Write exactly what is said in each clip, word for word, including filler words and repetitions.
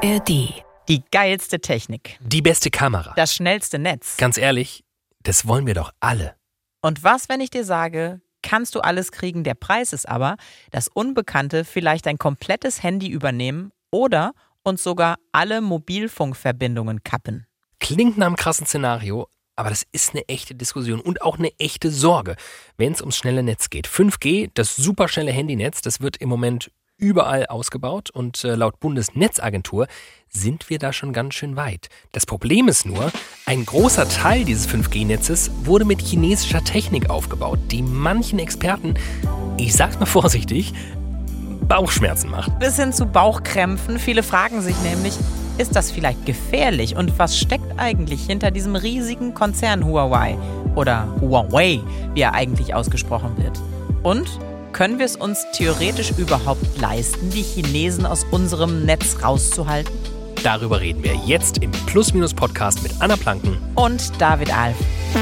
R D. Die geilste Technik. Die beste Kamera. Das schnellste Netz. Ganz ehrlich, das wollen wir doch alle. Und was, wenn ich dir sage, kannst du alles kriegen, der Preis ist aber, dass Unbekannte vielleicht ein komplettes Handy übernehmen oder uns sogar alle Mobilfunkverbindungen kappen. Klingt nach einem krassen Szenario, aber das ist eine echte Diskussion und auch eine echte Sorge, wenn es ums schnelle Netz geht. fünf G, das superschnelle Handynetz, das wird im Moment überall ausgebaut und äh, laut Bundesnetzagentur sind wir da schon ganz schön weit. Das Problem ist nur, ein großer Teil dieses fünf G-Netzes wurde mit chinesischer Technik aufgebaut, die manchen Experten, ich sag's mal vorsichtig, Bauchschmerzen macht. Bis hin zu Bauchkrämpfen. Viele fragen sich nämlich, ist das vielleicht gefährlich? Und was steckt eigentlich hinter diesem riesigen Konzern Huawei? Oder Huawei, wie er eigentlich ausgesprochen wird. Und können wir es uns theoretisch überhaupt leisten, die Chinesen aus unserem Netz rauszuhalten? Darüber reden wir jetzt im Plus-Minus-Podcast mit Anna Planken und David Alf.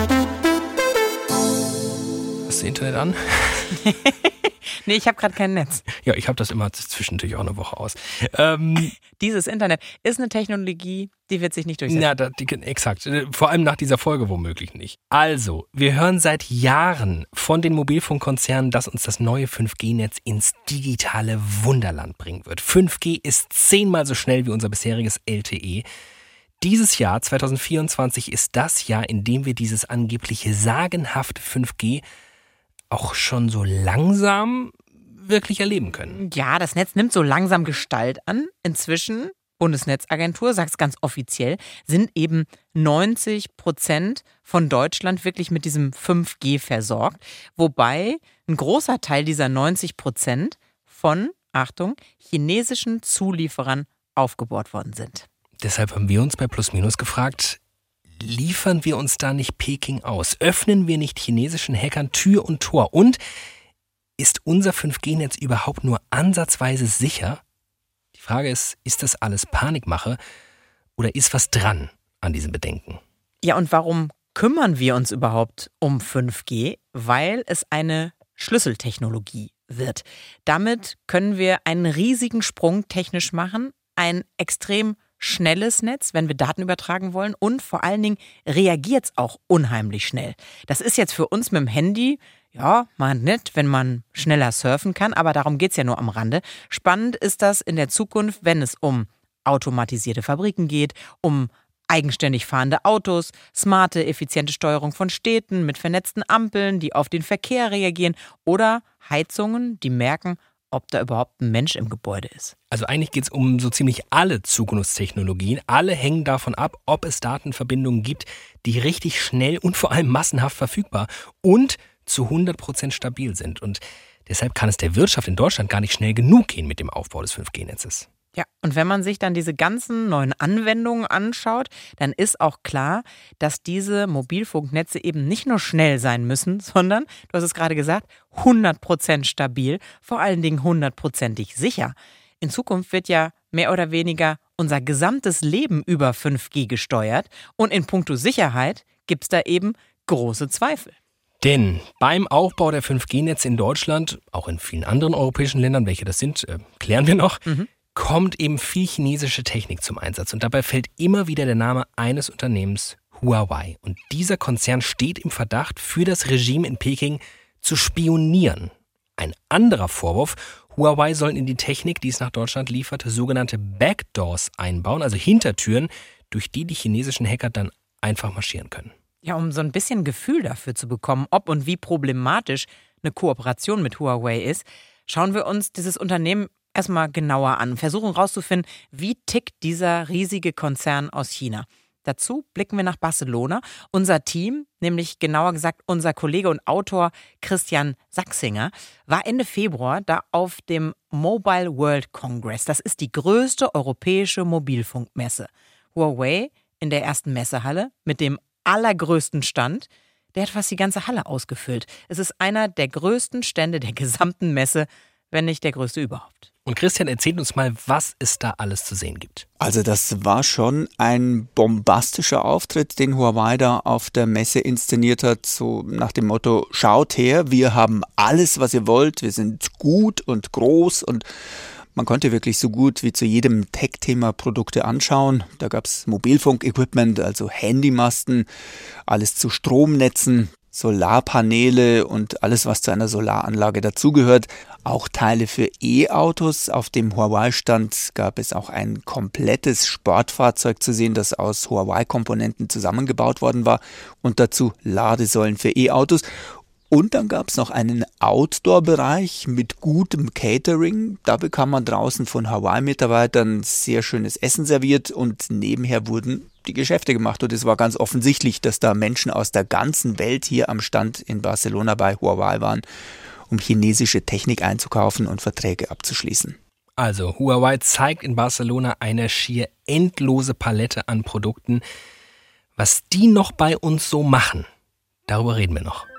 Hast du Internet an? Nee, ich habe gerade kein Netz. Ja, ich habe das immer zwischendurch auch eine Woche aus. Ähm, Dieses Internet ist eine Technologie, die wird sich nicht durchsetzen. Ja, da, die, exakt. Vor allem nach dieser Folge womöglich nicht. Also, wir hören seit Jahren von den Mobilfunkkonzernen, dass uns das neue fünf G-Netz ins digitale Wunderland bringen wird. fünf G ist zehnmal so schnell wie unser bisheriges L T E. Dieses Jahr, zwanzig vierundzwanzig, ist das Jahr, in dem wir dieses angebliche sagenhafte fünf G auch schon so langsam wirklich erleben können. Ja, das Netz nimmt so langsam Gestalt an. Inzwischen, Bundesnetzagentur sagt es ganz offiziell, sind eben neunzig Prozent von Deutschland wirklich mit diesem fünf G versorgt. Wobei ein großer Teil dieser neunzig Prozent von, Achtung, chinesischen Zulieferern aufgebaut worden sind. Deshalb haben wir uns bei Plus Minus gefragt, liefern wir uns da nicht Peking aus? Öffnen wir nicht chinesischen Hackern Tür und Tor? Und ist unser fünf G-Netz überhaupt nur ansatzweise sicher? Die Frage ist, ist das alles Panikmache oder ist was dran an diesen Bedenken? Ja, und warum kümmern wir uns überhaupt um fünf G? Weil es eine Schlüsseltechnologie wird. Damit können wir einen riesigen Sprung technisch machen, ein extrem schnelles Netz, wenn wir Daten übertragen wollen, und vor allen Dingen reagiert es auch unheimlich schnell. Das ist jetzt für uns mit dem Handy, ja, mal nett, wenn man schneller surfen kann, aber darum geht es ja nur am Rande. Spannend ist das in der Zukunft, wenn es um automatisierte Fabriken geht, um eigenständig fahrende Autos, smarte, effiziente Steuerung von Städten mit vernetzten Ampeln, die auf den Verkehr reagieren, oder Heizungen, die merken, ob da überhaupt ein Mensch im Gebäude ist. Also eigentlich geht es um so ziemlich alle Zukunftstechnologien. Alle hängen davon ab, ob es Datenverbindungen gibt, die richtig schnell und vor allem massenhaft verfügbar und zu hundert Prozent stabil sind. Und deshalb kann es der Wirtschaft in Deutschland gar nicht schnell genug gehen mit dem Aufbau des fünf G-Netzes. Ja, und wenn man sich dann diese ganzen neuen Anwendungen anschaut, dann ist auch klar, dass diese Mobilfunknetze eben nicht nur schnell sein müssen, sondern, du hast es gerade gesagt, hundert Prozent stabil, vor allen Dingen hundertprozentig sicher. In Zukunft wird ja mehr oder weniger unser gesamtes Leben über fünf G gesteuert und in puncto Sicherheit gibt es da eben große Zweifel. Denn beim Aufbau der fünf G-Netze in Deutschland, auch in vielen anderen europäischen Ländern, welche das sind, äh, klären wir noch, mhm. kommt eben viel chinesische Technik zum Einsatz. Und dabei fällt immer wieder der Name eines Unternehmens, Huawei. Und dieser Konzern steht im Verdacht, für das Regime in Peking zu spionieren. Ein anderer Vorwurf, Huawei soll in die Technik, die es nach Deutschland liefert, sogenannte Backdoors einbauen, also Hintertüren, durch die die chinesischen Hacker dann einfach marschieren können. Ja, um so ein bisschen Gefühl dafür zu bekommen, ob und wie problematisch eine Kooperation mit Huawei ist, schauen wir uns dieses Unternehmen erstmal genauer an, versuchen herauszufinden, wie tickt dieser riesige Konzern aus China. Dazu blicken wir nach Barcelona. Unser Team, nämlich genauer gesagt unser Kollege und Autor Christian Sachsinger, war Ende Februar da auf dem Mobile World Congress. Das ist die größte europäische Mobilfunkmesse. Huawei in der ersten Messehalle mit dem allergrößten Stand, der hat fast die ganze Halle ausgefüllt. Es ist einer der größten Stände der gesamten Messe, wenn nicht der größte überhaupt. Und Christian, erzählt uns mal, was es da alles zu sehen gibt. Also das war schon ein bombastischer Auftritt, den Huawei da auf der Messe inszeniert hat, so nach dem Motto, schaut her, wir haben alles, was ihr wollt, wir sind gut und groß und Man konnte wirklich so gut wie zu jedem Tech-Thema Produkte anschauen. Da gab es Mobilfunk-Equipment, also Handymasten, alles zu Stromnetzen, Solarpaneele und alles, was zu einer Solaranlage dazugehört. Auch Teile für E-Autos. Auf dem Huawei-Stand gab es auch ein komplettes Sportfahrzeug zu sehen, das aus Huawei-Komponenten zusammengebaut worden war. Und dazu Ladesäulen für E-Autos. Und dann gab es noch einen Outdoor-Bereich mit gutem Catering. Da bekam man draußen von Huawei-Mitarbeitern sehr schönes Essen serviert und nebenher wurden die Geschäfte gemacht. Und es war ganz offensichtlich, dass da Menschen aus der ganzen Welt hier am Stand in Barcelona bei Huawei waren, um chinesische Technik einzukaufen und Verträge abzuschließen. Also Huawei zeigt in Barcelona eine schier endlose Palette an Produkten. Was die noch bei uns so machen, darüber reden wir noch.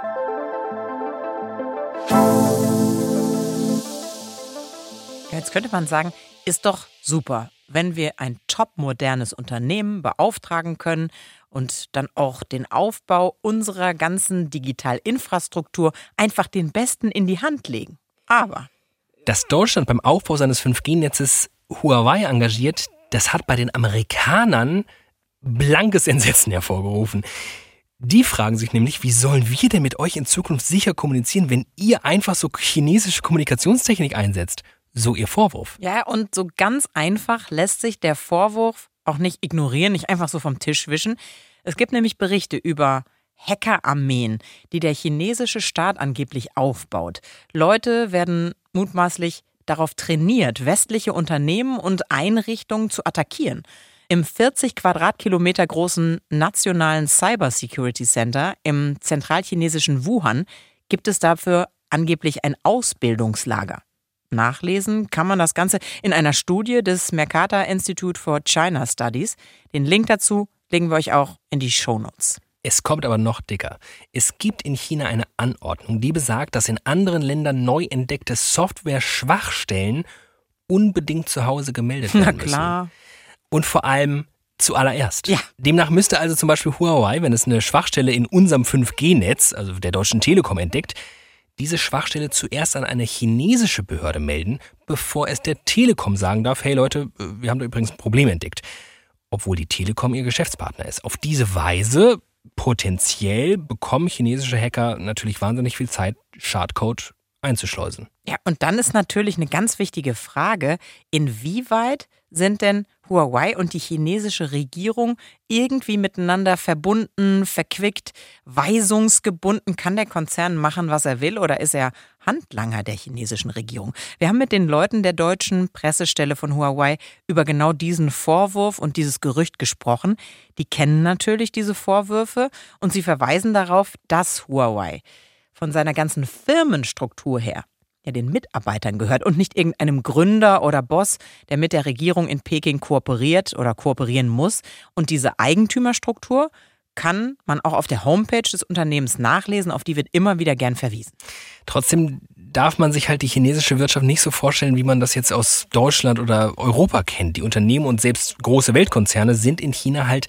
Jetzt könnte man sagen, ist doch super, wenn wir ein topmodernes Unternehmen beauftragen können und dann auch den Aufbau unserer ganzen Digitalinfrastruktur einfach den Besten in die Hand legen. Aber dass Deutschland beim Aufbau seines fünf G Netzes Huawei engagiert, das hat bei den Amerikanern blankes Entsetzen hervorgerufen. Die fragen sich nämlich, wie sollen wir denn mit euch in Zukunft sicher kommunizieren, wenn ihr einfach so chinesische Kommunikationstechnik einsetzt? So ihr Vorwurf. Ja, und so ganz einfach lässt sich der Vorwurf auch nicht ignorieren, nicht einfach so vom Tisch wischen. Es gibt nämlich Berichte über Hackerarmeen, die der chinesische Staat angeblich aufbaut. Leute werden mutmaßlich darauf trainiert, westliche Unternehmen und Einrichtungen zu attackieren. Im vierzig Quadratkilometer großen nationalen Cyber Security Center im zentralchinesischen Wuhan gibt es dafür angeblich ein Ausbildungslager. Nachlesen kann man das Ganze in einer Studie des Mercator Institute for China Studies. Den Link dazu legen wir euch auch in die Shownotes. Es kommt aber noch dicker. Es gibt in China eine Anordnung, die besagt, dass in anderen Ländern neu entdeckte Software-Schwachstellen unbedingt zu Hause gemeldet werden müssen. Na klar. Und vor allem zuallererst. Ja. Demnach müsste also zum Beispiel Huawei, wenn es eine Schwachstelle in unserem fünf G Netz, also der Deutschen Telekom, entdeckt, diese Schwachstelle zuerst an eine chinesische Behörde melden, bevor es der Telekom sagen darf, hey Leute, wir haben da übrigens ein Problem entdeckt. Obwohl die Telekom ihr Geschäftspartner ist. Auf diese Weise, potenziell, bekommen chinesische Hacker natürlich wahnsinnig viel Zeit, Schadcode einzuschleusen. Ja, und dann ist natürlich eine ganz wichtige Frage, inwieweit sind denn Huawei und die chinesische Regierung irgendwie miteinander verbunden, verquickt, weisungsgebunden? Kann der Konzern machen, was er will, oder ist er Handlanger der chinesischen Regierung? Wir haben mit den Leuten der deutschen Pressestelle von Huawei über genau diesen Vorwurf und dieses Gerücht gesprochen. Die kennen natürlich diese Vorwürfe und sie verweisen darauf, dass Huawei von seiner ganzen Firmenstruktur her ja den Mitarbeitern gehört und nicht irgendeinem Gründer oder Boss, der mit der Regierung in Peking kooperiert oder kooperieren muss. Und diese Eigentümerstruktur kann man auch auf der Homepage des Unternehmens nachlesen, auf die wird immer wieder gern verwiesen. Trotzdem darf man sich halt die chinesische Wirtschaft nicht so vorstellen, wie man das jetzt aus Deutschland oder Europa kennt. Die Unternehmen und selbst große Weltkonzerne sind in China halt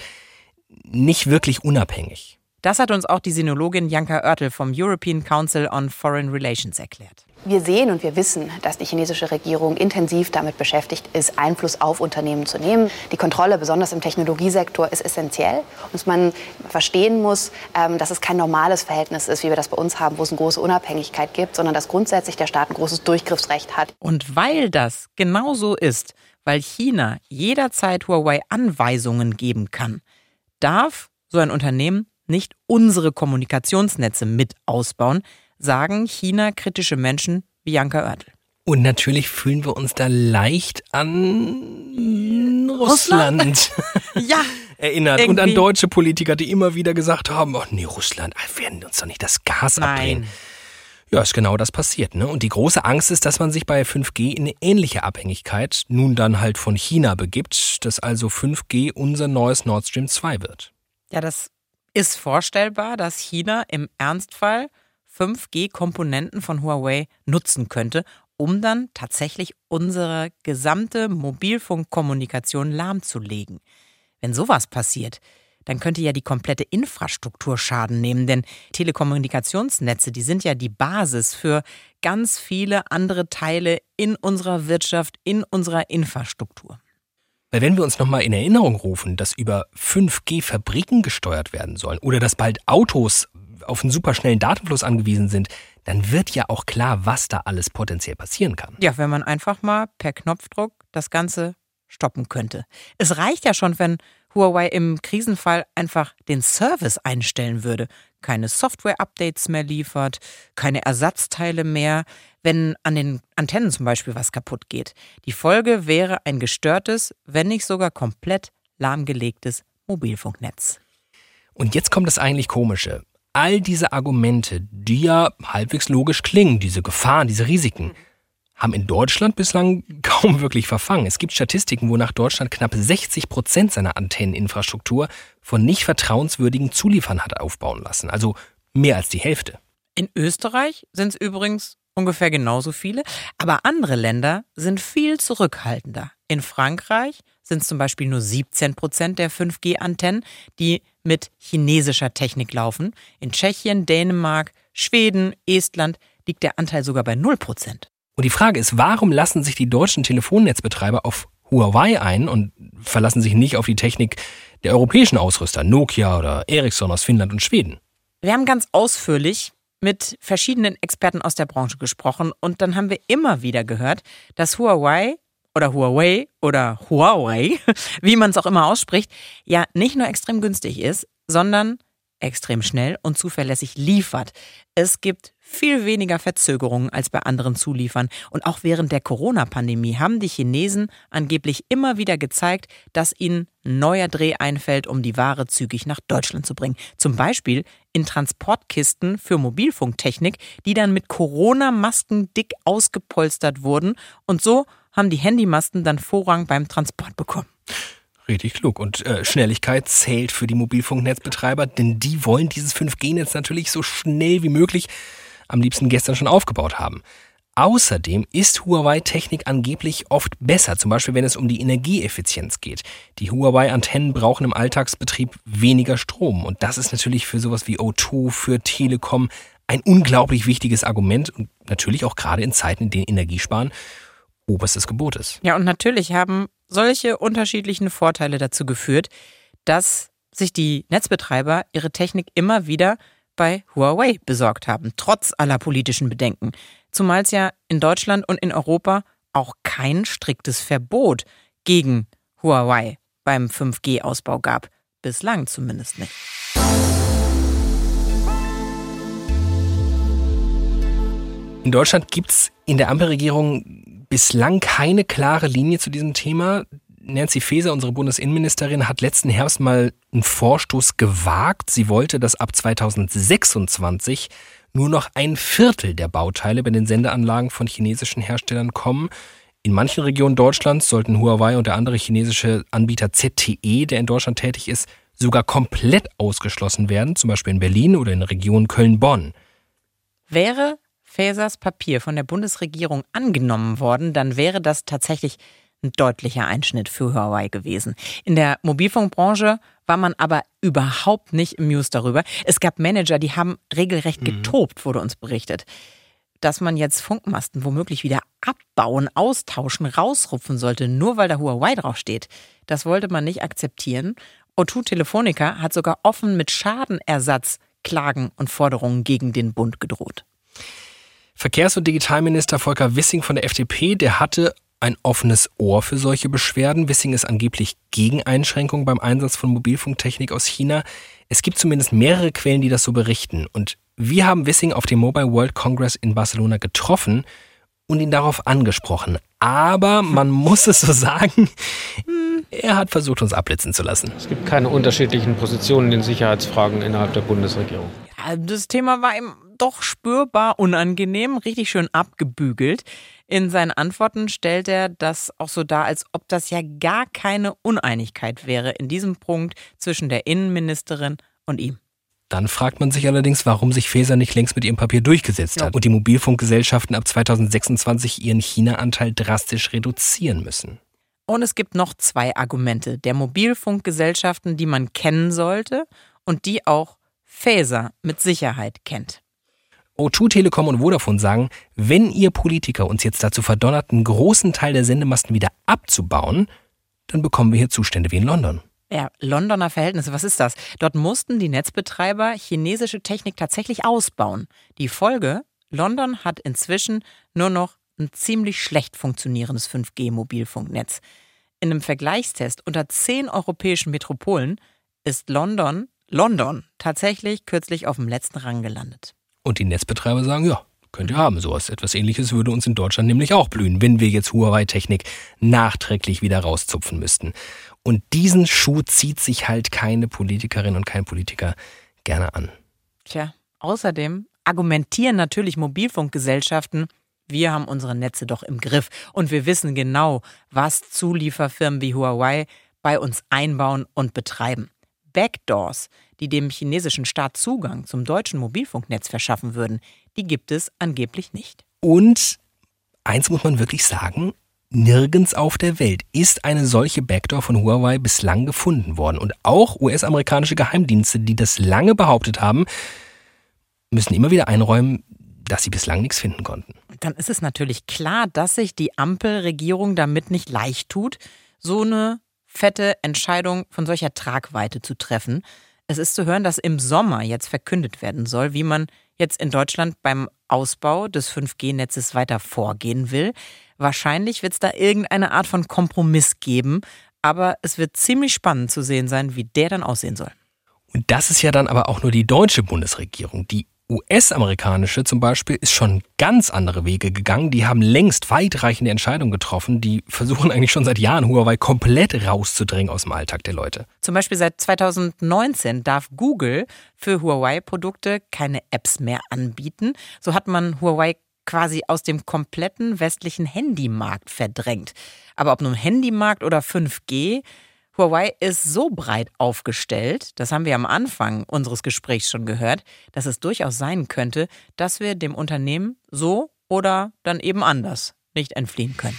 nicht wirklich unabhängig. Das hat uns auch die Sinologin Janka Oertel vom European Council on Foreign Relations erklärt. Wir sehen und wir wissen, dass die chinesische Regierung intensiv damit beschäftigt ist, Einfluss auf Unternehmen zu nehmen. Die Kontrolle, besonders im Technologiesektor, ist essentiell. Und dass man verstehen muss, dass es kein normales Verhältnis ist, wie wir das bei uns haben, wo es eine große Unabhängigkeit gibt, sondern dass grundsätzlich der Staat ein großes Durchgriffsrecht hat. Und weil das genau so ist, weil China jederzeit Huawei Anweisungen geben kann, darf so ein Unternehmen nicht unsere Kommunikationsnetze mit ausbauen, sagen China-kritische Menschen wie Janka Oertel. Und natürlich fühlen wir uns da leicht an Russland, Russland? ja, erinnert. Irgendwie. Und an deutsche Politiker, die immer wieder gesagt haben, oh nee, Russland, wir werden uns doch nicht das Gas Nein. abdrehen. Ja, ist genau das passiert, ne? Und die große Angst ist, dass man sich bei fünf G in eine ähnliche Abhängigkeit nun dann halt von China begibt, dass also fünf G unser neues Nord Stream zwei wird. Ja, das ist vorstellbar, dass China im Ernstfall fünf G Komponenten von Huawei nutzen könnte, um dann tatsächlich unsere gesamte Mobilfunkkommunikation lahmzulegen. Wenn sowas passiert, dann könnte ja die komplette Infrastruktur Schaden nehmen. Denn Telekommunikationsnetze, die sind ja die Basis für ganz viele andere Teile in unserer Wirtschaft, in unserer Infrastruktur. Weil wenn wir uns nochmal in Erinnerung rufen, dass über fünf G Fabriken gesteuert werden sollen oder dass bald Autos auf einen superschnellen Datenfluss angewiesen sind, dann wird ja auch klar, was da alles potenziell passieren kann. Ja, wenn man einfach mal per Knopfdruck das Ganze stoppen könnte. Es reicht ja schon, wenn Huawei im Krisenfall einfach den Service einstellen würde, keine Software-Updates mehr liefert, keine Ersatzteile mehr, wenn an den Antennen zum Beispiel was kaputt geht. Die Folge wäre ein gestörtes, wenn nicht sogar komplett lahmgelegtes Mobilfunknetz. Und jetzt kommt das eigentlich Komische. All diese Argumente, die ja halbwegs logisch klingen, diese Gefahren, diese Risiken, haben in Deutschland bislang kaum wirklich verfangen. Es gibt Statistiken, wonach Deutschland knapp sechzig Prozent seiner Antenneninfrastruktur von nicht vertrauenswürdigen Zuliefern hat aufbauen lassen. Also mehr als die Hälfte. In Österreich sind es übrigens ungefähr genauso viele, aber andere Länder sind viel zurückhaltender. In Frankreich sind es zum Beispiel nur siebzehn Prozent der fünf G Antennen, die mit chinesischer Technik laufen. In Tschechien, Dänemark, Schweden, Estland liegt der Anteil sogar bei null Prozent. Und die Frage ist, warum lassen sich die deutschen Telefonnetzbetreiber auf Huawei ein und verlassen sich nicht auf die Technik der europäischen Ausrüster, Nokia oder Ericsson aus Finnland und Schweden? Wir haben ganz ausführlich mit verschiedenen Experten aus der Branche gesprochen und dann haben wir immer wieder gehört, dass Huawei oder Huawei oder Huawei, wie man es auch immer ausspricht, ja nicht nur extrem günstig ist, sondern extrem schnell und zuverlässig liefert. Es gibt viel weniger Verzögerungen als bei anderen Zuliefern. Und auch während der Corona-Pandemie haben die Chinesen angeblich immer wieder gezeigt, dass ihnen ein neuer Dreh einfällt, um die Ware zügig nach Deutschland zu bringen. Zum Beispiel in Transportkisten für Mobilfunktechnik, die dann mit Corona-Masken dick ausgepolstert wurden. Und so haben die Handymasten dann Vorrang beim Transport bekommen. Richtig klug. Und äh, Schnelligkeit zählt für die Mobilfunknetzbetreiber, denn die wollen dieses fünf G Netz natürlich so schnell wie möglich, am liebsten gestern schon aufgebaut haben. Außerdem ist Huawei-Technik angeblich oft besser, zum Beispiel wenn es um die Energieeffizienz geht. Die Huawei-Antennen brauchen im Alltagsbetrieb weniger Strom. Und das ist natürlich für sowas wie O zwei, für Telekom ein unglaublich wichtiges Argument und natürlich auch gerade in Zeiten, in denen Energiesparen oberstes Gebot ist. Ja, und natürlich haben solche unterschiedlichen Vorteile dazu geführt, dass sich die Netzbetreiber ihre Technik immer wieder bei Huawei besorgt haben, trotz aller politischen Bedenken. Zumal es ja in Deutschland und in Europa auch kein striktes Verbot gegen Huawei beim fünf G Ausbau gab. Bislang zumindest nicht. In Deutschland gibt es in der Ampelregierung bislang keine klare Linie zu diesem Thema. Nancy Faeser, unsere Bundesinnenministerin, hat letzten Herbst mal einen Vorstoß gewagt. Sie wollte, dass ab zweitausendsechsundzwanzig nur noch ein Viertel der Bauteile bei den Sendeanlagen von chinesischen Herstellern kommen. In manchen Regionen Deutschlands sollten Huawei und der andere chinesische Anbieter Z T E, der in Deutschland tätig ist, sogar komplett ausgeschlossen werden, zum Beispiel in Berlin oder in der Region Köln-Bonn. Wäre Faesers Papier von der Bundesregierung angenommen worden, dann wäre das tatsächlich ein deutlicher Einschnitt für Huawei gewesen. In der Mobilfunkbranche war man aber überhaupt nicht amused darüber. Es gab Manager, die haben regelrecht getobt, wurde uns berichtet. Dass man jetzt Funkmasten womöglich wieder abbauen, austauschen, rausrupfen sollte, nur weil da Huawei draufsteht, das wollte man nicht akzeptieren. O zwei Telefonica hat sogar offen mit Schadenersatz Klagen und Forderungen gegen den Bund gedroht. Verkehrs- und Digitalminister Volker Wissing von der F D P, der hatte ein offenes Ohr für solche Beschwerden. Wissing ist angeblich gegen Einschränkungen beim Einsatz von Mobilfunktechnik aus China. Es gibt zumindest mehrere Quellen, die das so berichten. Und wir haben Wissing auf dem Mobile World Congress in Barcelona getroffen und ihn darauf angesprochen. Aber man muss es so sagen, er hat versucht, uns abblitzen zu lassen. Es gibt keine unterschiedlichen Positionen in Sicherheitsfragen innerhalb der Bundesregierung. Ja, das Thema war ihm doch spürbar unangenehm, richtig schön abgebügelt. In seinen Antworten stellt er das auch so dar, als ob das ja gar keine Uneinigkeit wäre in diesem Punkt zwischen der Innenministerin und ihm. Dann fragt man sich allerdings, warum sich Faeser nicht längst mit ihrem Papier durchgesetzt ja. hat und die Mobilfunkgesellschaften ab zweitausendsechsundzwanzig ihren China-Anteil drastisch reduzieren müssen. Und es gibt noch zwei Argumente der Mobilfunkgesellschaften, die man kennen sollte und die auch Faeser mit Sicherheit kennt. O zwei, Telekom und Vodafone sagen, wenn ihr Politiker uns jetzt dazu verdonnert, einen großen Teil der Sendemasten wieder abzubauen, dann bekommen wir hier Zustände wie in London. Ja, Londoner Verhältnisse, was ist das? Dort mussten die Netzbetreiber chinesische Technik tatsächlich ausbauen. Die Folge, London hat inzwischen nur noch ein ziemlich schlecht funktionierendes fünf G Mobilfunknetz. In einem Vergleichstest unter zehn europäischen Metropolen ist London, London tatsächlich kürzlich auf dem letzten Rang gelandet. Und die Netzbetreiber sagen, ja, könnt ihr haben. Sowas, etwas Ähnliches würde uns in Deutschland nämlich auch blühen, wenn wir jetzt Huawei-Technik nachträglich wieder rauszupfen müssten. Und diesen Schuh zieht sich halt keine Politikerin und kein Politiker gerne an. Tja, außerdem argumentieren natürlich Mobilfunkgesellschaften, wir haben unsere Netze doch im Griff und wir wissen genau, was Zulieferfirmen wie Huawei bei uns einbauen und betreiben. Backdoors, die dem chinesischen Staat Zugang zum deutschen Mobilfunknetz verschaffen würden, die gibt es angeblich nicht. Und eins muss man wirklich sagen, nirgends auf der Welt ist eine solche Backdoor von Huawei bislang gefunden worden. Und auch U S-amerikanische Geheimdienste, die das lange behauptet haben, müssen immer wieder einräumen, dass sie bislang nichts finden konnten. Dann ist es natürlich klar, dass sich die Ampelregierung damit nicht leicht tut, so eine fette Entscheidung von solcher Tragweite zu treffen. Es ist zu hören, dass im Sommer jetzt verkündet werden soll, wie man jetzt in Deutschland beim Ausbau des fünf G Netzes weiter vorgehen will. Wahrscheinlich wird es da irgendeine Art von Kompromiss geben, aber es wird ziemlich spannend zu sehen sein, wie der dann aussehen soll. Und das ist ja dann aber auch nur die deutsche Bundesregierung. Die U S-amerikanische zum Beispiel ist schon ganz andere Wege gegangen. Die haben längst weitreichende Entscheidungen getroffen. Die versuchen eigentlich schon seit Jahren, Huawei komplett rauszudrängen aus dem Alltag der Leute. Zum Beispiel seit zweitausendneunzehn darf Google für Huawei-Produkte keine Apps mehr anbieten. So hat man Huawei quasi aus dem kompletten westlichen Handymarkt verdrängt. Aber ob nun Handymarkt oder fünf G, Huawei ist so breit aufgestellt, das haben wir am Anfang unseres Gesprächs schon gehört, dass es durchaus sein könnte, dass wir dem Unternehmen so oder dann eben anders nicht entfliehen können.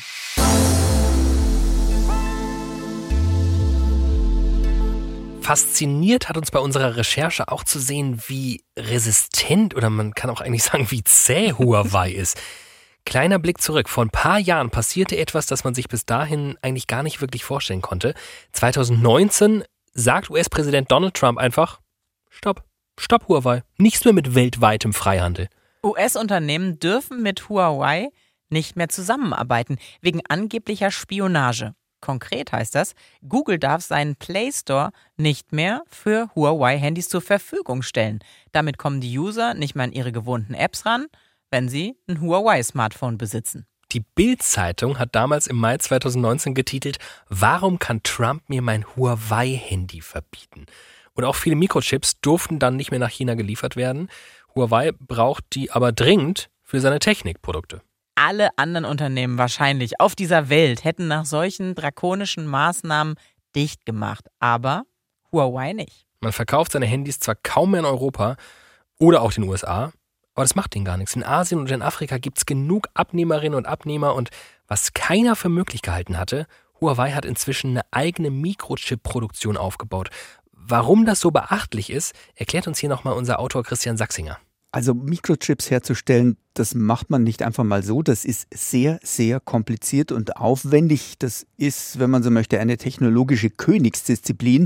Fasziniert hat uns bei unserer Recherche auch zu sehen, wie resistent oder man kann auch eigentlich sagen, wie zäh Huawei ist. Kleiner Blick zurück. Vor ein paar Jahren passierte etwas, das man sich bis dahin eigentlich gar nicht wirklich vorstellen konnte. zweitausendneunzehn sagt U S-Präsident Donald Trump einfach, stopp, stopp Huawei, nichts mehr mit weltweitem Freihandel. U S-Unternehmen dürfen mit Huawei nicht mehr zusammenarbeiten, wegen angeblicher Spionage. Konkret heißt das, Google darf seinen Play Store nicht mehr für Huawei-Handys zur Verfügung stellen. Damit kommen die User nicht mehr an ihre gewohnten Apps ran, wenn sie ein Huawei-Smartphone besitzen. Die Bild-Zeitung hat damals im Mai zweitausendneunzehn getitelt, warum kann Trump mir mein Huawei-Handy verbieten? Und auch viele Mikrochips durften dann nicht mehr nach China geliefert werden. Huawei braucht die aber dringend für seine Technikprodukte. Alle anderen Unternehmen wahrscheinlich auf dieser Welt hätten nach solchen drakonischen Maßnahmen dicht gemacht, aber Huawei nicht. Man verkauft seine Handys zwar kaum mehr in Europa oder auch den U S A, aber das macht denen gar nichts. In Asien und in Afrika gibt es genug Abnehmerinnen und Abnehmer und was keiner für möglich gehalten hatte, Huawei hat inzwischen eine eigene Mikrochip-Produktion aufgebaut. Warum das so beachtlich ist, erklärt uns hier nochmal unser Autor Christian Sachsinger. Also Mikrochips herzustellen, das macht man nicht einfach mal so. Das ist sehr, sehr kompliziert und aufwendig. Das ist, wenn man so möchte, eine technologische Königsdisziplin.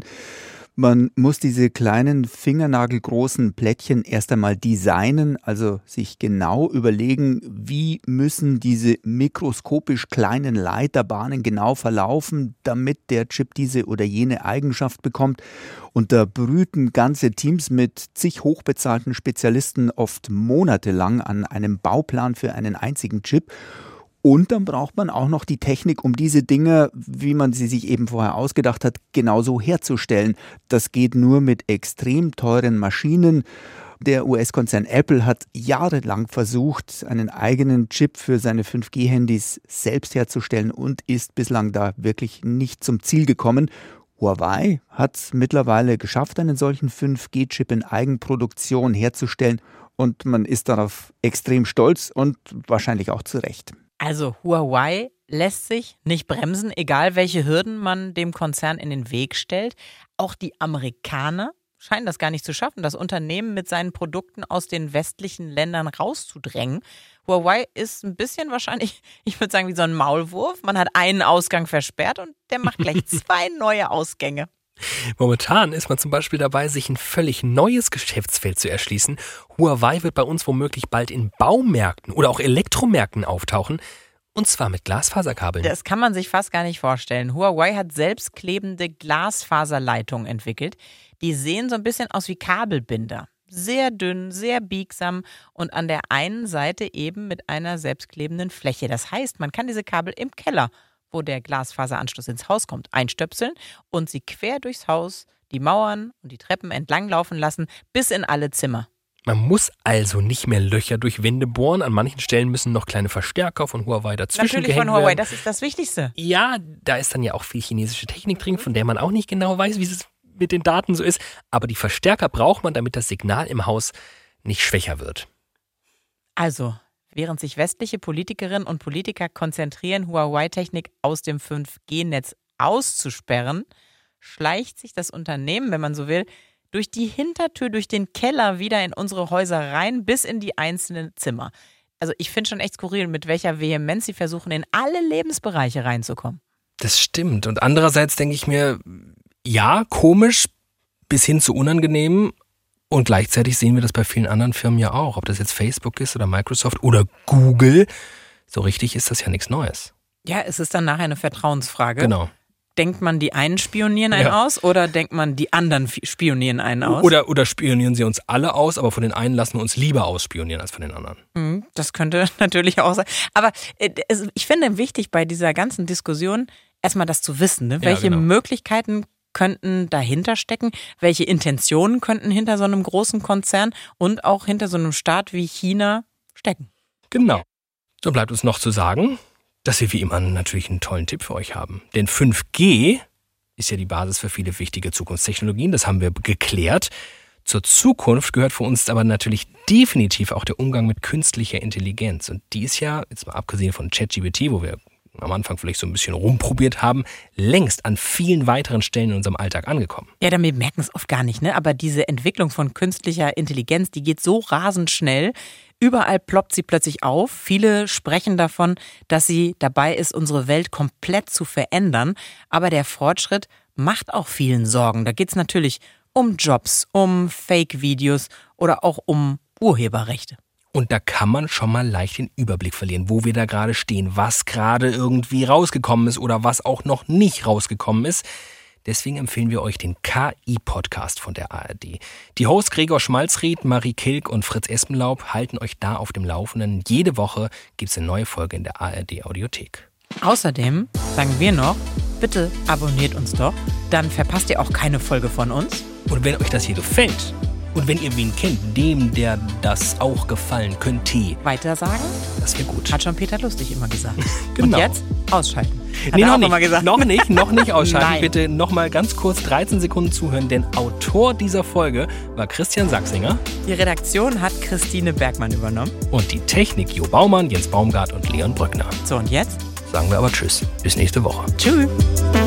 Man muss diese kleinen fingernagelgroßen Plättchen erst einmal designen, also sich genau überlegen, wie müssen diese mikroskopisch kleinen Leiterbahnen genau verlaufen, damit der Chip diese oder jene Eigenschaft bekommt. Und da brüten ganze Teams mit zig hochbezahlten Spezialisten oft monatelang an einem Bauplan für einen einzigen Chip. Und dann braucht man auch noch die Technik, um diese Dinge, wie man sie sich eben vorher ausgedacht hat, genauso herzustellen. Das geht nur mit extrem teuren Maschinen. Der U S-Konzern Apple hat jahrelang versucht, einen eigenen Chip für seine fünf G Handys selbst herzustellen und ist bislang da wirklich nicht zum Ziel gekommen. Huawei hat es mittlerweile geschafft, einen solchen fünf G Chip in Eigenproduktion herzustellen und man ist darauf extrem stolz und wahrscheinlich auch zu Recht. Also Huawei lässt sich nicht bremsen, egal welche Hürden man dem Konzern in den Weg stellt. Auch die Amerikaner scheinen das gar nicht zu schaffen, das Unternehmen mit seinen Produkten aus den westlichen Ländern rauszudrängen. Huawei ist ein bisschen wahrscheinlich, ich würde sagen, wie so ein Maulwurf. Man hat einen Ausgang versperrt und der macht gleich zwei neue Ausgänge. Momentan ist man zum Beispiel dabei, sich ein völlig neues Geschäftsfeld zu erschließen. Huawei wird bei uns womöglich bald in Baumärkten oder auch Elektromärkten auftauchen. Und zwar mit Glasfaserkabeln. Das kann man sich fast gar nicht vorstellen. Huawei hat selbstklebende Glasfaserleitungen entwickelt. Die sehen so ein bisschen aus wie Kabelbinder. Sehr dünn, sehr biegsam und an der einen Seite eben mit einer selbstklebenden Fläche. Das heißt, man kann diese Kabel im Keller, wo der Glasfaseranschluss ins Haus kommt, einstöpseln und sie quer durchs Haus, die Mauern und die Treppen entlang laufen lassen, bis in alle Zimmer. Man muss also nicht mehr Löcher durch Wände bohren. An manchen Stellen müssen noch kleine Verstärker von Huawei dazwischen Natürlich gehängt von Huawei, werden. das ist das Wichtigste. Ja, da ist dann ja auch viel chinesische Technik drin, von der man auch nicht genau weiß, wie es mit den Daten so ist. Aber die Verstärker braucht man, damit das Signal im Haus nicht schwächer wird. Also, während sich westliche Politikerinnen und Politiker konzentrieren, Huawei-Technik aus dem fünf G Netz auszusperren, schleicht sich das Unternehmen, wenn man so will, durch die Hintertür, durch den Keller wieder in unsere Häuser rein, bis in die einzelnen Zimmer. Also ich finde schon echt skurril, mit welcher Vehemenz sie versuchen, in alle Lebensbereiche reinzukommen. Das stimmt. Und andererseits denke ich mir, ja, komisch bis hin zu unangenehm. Und gleichzeitig sehen wir das bei vielen anderen Firmen ja auch. Ob das jetzt Facebook ist oder Microsoft oder Google. So richtig ist das ja nichts Neues. Ja, es ist dann nachher eine Vertrauensfrage. Genau. Denkt man, die einen spionieren einen Ja. aus oder denkt man, die anderen spionieren einen aus? Oder, oder spionieren sie uns alle aus, aber von den einen lassen wir uns lieber ausspionieren als von den anderen. Mhm, das könnte natürlich auch sein. Aber äh, es, ich finde wichtig bei dieser ganzen Diskussion erstmal das zu wissen. Ne? Ja, Welche genau. Möglichkeiten könnten dahinter stecken? Welche Intentionen könnten hinter so einem großen Konzern und auch hinter so einem Staat wie China stecken? Genau. So bleibt uns noch zu sagen, dass wir wie immer natürlich einen tollen Tipp für euch haben. Denn fünf G ist ja die Basis für viele wichtige Zukunftstechnologien. Das haben wir geklärt. Zur Zukunft gehört für uns aber natürlich definitiv auch der Umgang mit künstlicher Intelligenz. Und die ist ja, jetzt mal abgesehen von ChatGPT, wo wir am Anfang vielleicht so ein bisschen rumprobiert haben, längst an vielen weiteren Stellen in unserem Alltag angekommen. Ja, damit merken es oft gar nicht, ne? Aber diese Entwicklung von künstlicher Intelligenz, die geht so rasend schnell. Überall ploppt sie plötzlich auf. Viele sprechen davon, dass sie dabei ist, unsere Welt komplett zu verändern. Aber der Fortschritt macht auch vielen Sorgen. Da geht es natürlich um Jobs, um Fake-Videos oder auch um Urheberrechte. Und da kann man schon mal leicht den Überblick verlieren, wo wir da gerade stehen, was gerade irgendwie rausgekommen ist oder was auch noch nicht rausgekommen ist. Deswegen empfehlen wir euch den K I-Podcast von der A R D. Die Hosts Gregor Schmalzried, Marie Kilk und Fritz Espenlaub halten euch da auf dem Laufenden. Jede Woche gibt es eine neue Folge in der A R D-Audiothek. Außerdem sagen wir noch, bitte abonniert uns doch, dann verpasst ihr auch keine Folge von uns. Und wenn euch das hier gefällt und wenn ihr wen kennt, dem der das auch gefallen könnte, Weitersagen, das wäre gut. hat schon Peter Lustig immer gesagt. Genau. Und jetzt ausschalten. Hat Nee, er noch auch nicht, immer gesagt. noch nicht, noch nicht ausschalten. Nein. Bitte noch mal ganz kurz dreizehn Sekunden zuhören, denn Autor dieser Folge war Christian Sachsinger Die Redaktion hat Christine Bergmann übernommen. und die Technik Jo Baumann, Jens Baumgart und Leon Brückner. So, und jetzt? Sagen wir aber Tschüss. Bis nächste Woche. Tschüss.